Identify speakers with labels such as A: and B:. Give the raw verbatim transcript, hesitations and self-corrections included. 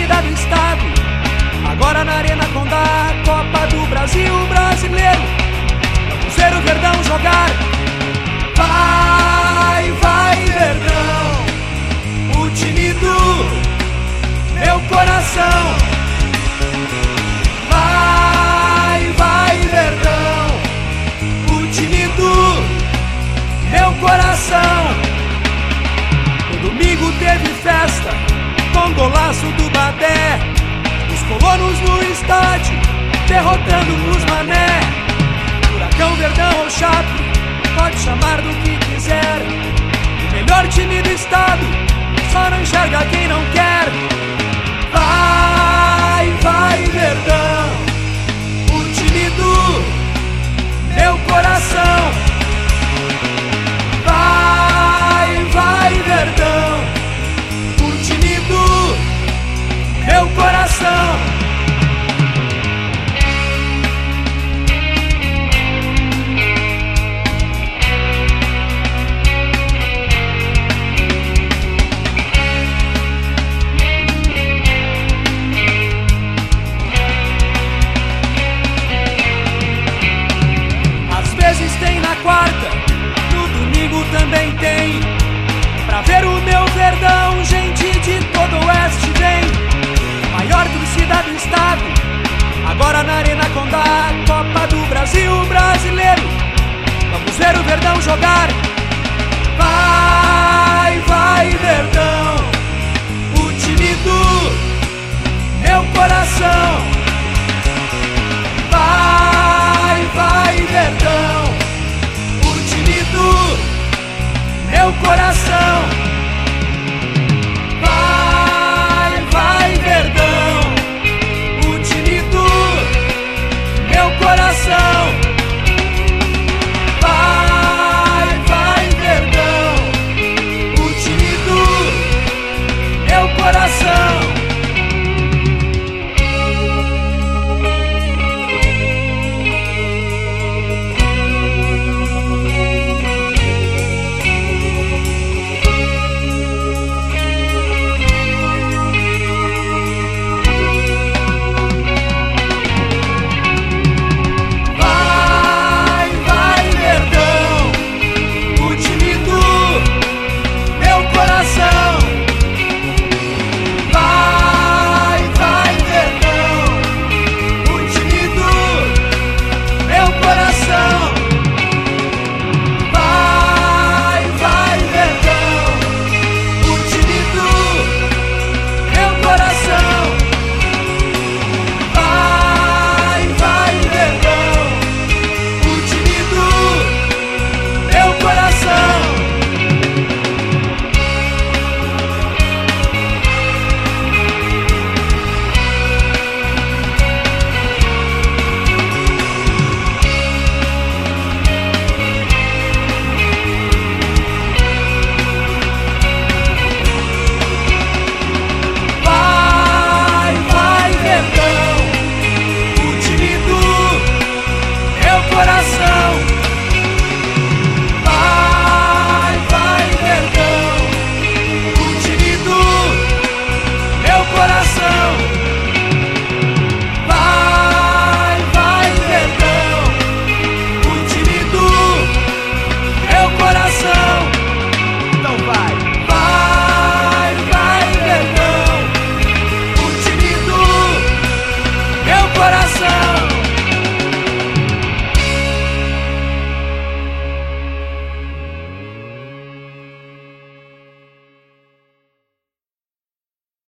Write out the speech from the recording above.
A: torcida do estado. Agora na Arena Condá, Copa do Brasil brasileiro. Vamos ver o Verdão jogar. Vai, vai Verdão, o time do meu coração. Vai, vai Verdão, o time do meu coração. No domingo teve festa com golaço do Badé. Os colonos no estádio derrotando os mané. Furacão, Verdão ou Chape, pode chamar do que quiser. O melhor time do estado só não enxerga quem não quer. Vai, vai Verdão, o time do meu coração. Vai, vai Verdão, o time do meu coração. Às vezes tem na quarta, no domingo também tem. Pra ver o meu Verdão, gente de todo o oeste vem. Maior torcida do estado, agora na Arena Condá, Copa do Brasil brasileiro. Vamos ver o Verdão jogar. Vai, vai Verdão, o time do meu coração. Vai, vai Verdão, o time do meu coração.